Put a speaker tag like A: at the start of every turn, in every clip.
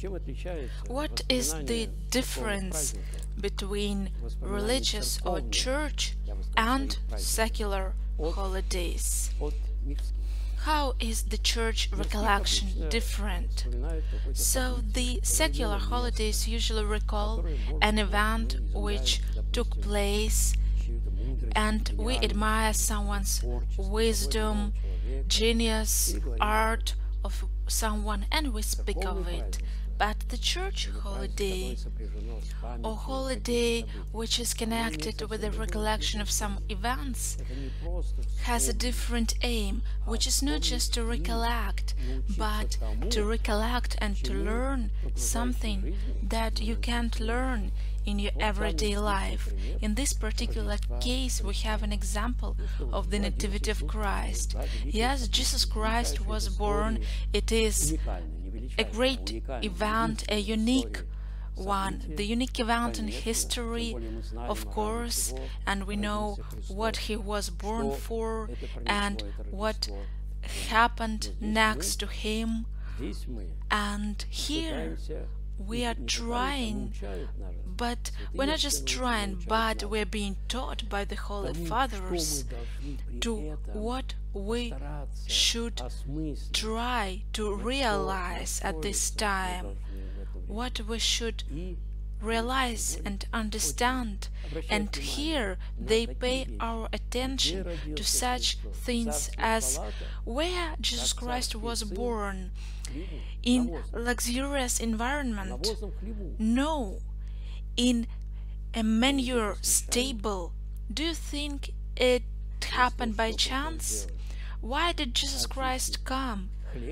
A: What is the difference between religious or church and secular holidays? How is the church recollection different? So the secular holidays usually recall an event which took place, and we admire someone's wisdom, genius, art of someone, and we speak of it. But the church holiday, or holiday which is connected with the recollection of some events, has a different aim, which is not just to recollect, but to recollect and to learn something that you can't learn in your everyday life. In this particular case, we have an example of the Nativity of Christ. Yes, Jesus Christ was born. It is a great event, a unique one, the unique event in history, of course, and we know what he was born for and what happened next to him. And here we are trying, but we're not just trying, but we're being taught by the Holy Fathers to what we should try to realize at this time, what we should realize and understand. And here they pay our attention to such things as where Jesus Christ was born. In luxurious environment? No. In a manure stable? Do you think it happened by chance? Why did Jesus Christ come?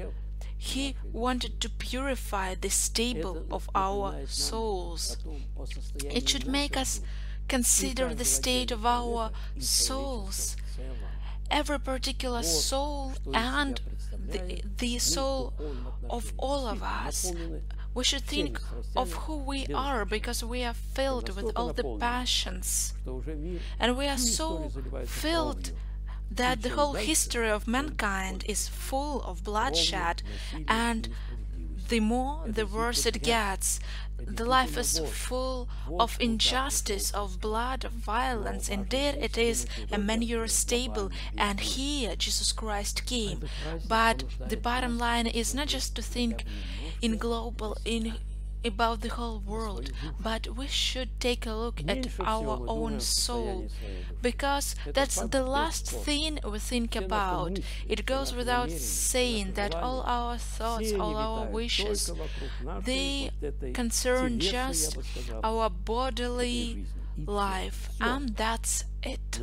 A: He wanted to purify the stable of our souls. It should make us consider the state of our souls. Every particular soul and the soul of all of us. We should think of who we are, because we are filled with all the passions, and we are so filled that the whole history of mankind is full of bloodshed, and the more the worse it gets. The life is full of injustice, of blood, of violence. Indeed, it is a manure stable, and here Jesus Christ came. But the bottom line is not just to think in global, about the whole world, but we should take a look at our own soul, because that's the last thing we think about. It goes without saying that all our thoughts, all our wishes, they concern just our bodily life, and that's it.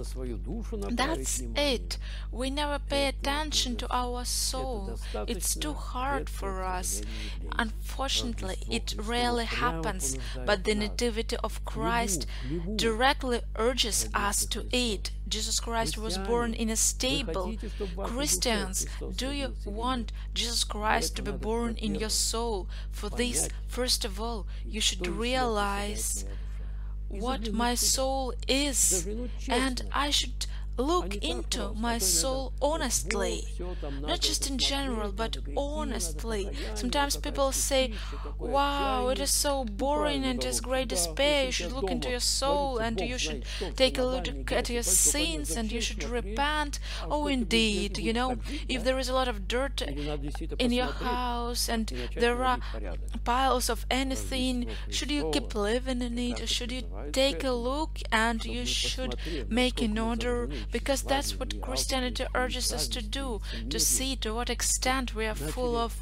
A: That's it. We never pay attention to our soul. It's too hard for us. Unfortunately, it rarely happens, but the Nativity of Christ directly urges us to eat. Jesus Christ was born in a stable. Christians, do you want Jesus Christ to be born in your soul? For this, first of all, you should realize what my soul is, and I should look into my soul honestly, not just in general, but honestly. Sometimes people say, wow, it is so boring and it is great despair. You should look into your soul, and you should take a look at your sins, and you should repent. Oh, indeed, you know, if there is a lot of dirt in your house and there are piles of anything, should you keep living in it, or should you take a look and you should make an order? Because that's what Christianity urges us to do, to see to what extent we are full of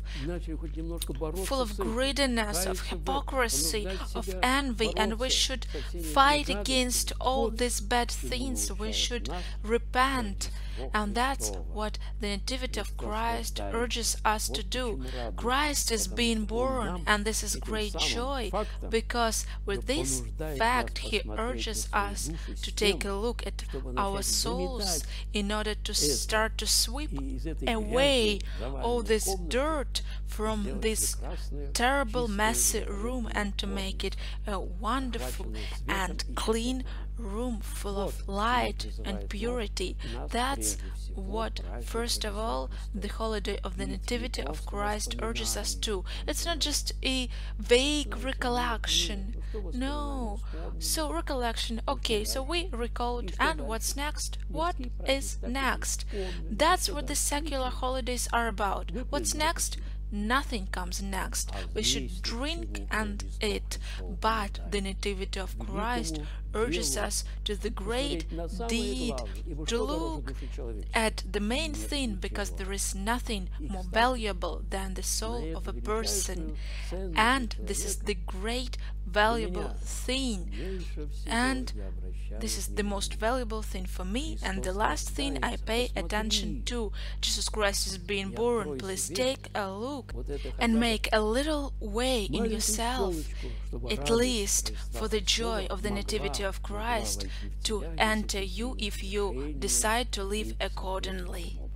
A: greediness, of hypocrisy, of envy, and we should fight against all these bad things. We should repent. And that's what the Nativity of Christ urges us to do. Christ is being born, and this is great joy, because with this fact He urges us to take a look at our souls in order to start to sweep away all this dirt from this terrible, messy room, and to make it a wonderful and clean room full of light and purity. That's That's what, first of all, the holiday of the Nativity of Christ urges us to. It's not just a vague recollection. No. So recollection, okay, so we recalled, and what's next? What is next? That's what the secular holidays are about. What's next? Nothing comes next. We should drink and eat, but the Nativity of Christ urges us to the great deed, to look at the main thing, because there is nothing more valuable than the soul of a person, and this is the great valuable thing, and this is the most valuable thing for me, and the last thing I pay attention to. Jesus Christ is being born. Please take a look and make a little way in yourself, at least for the joy of the Nativity of Christ to enter you if you decide to live accordingly.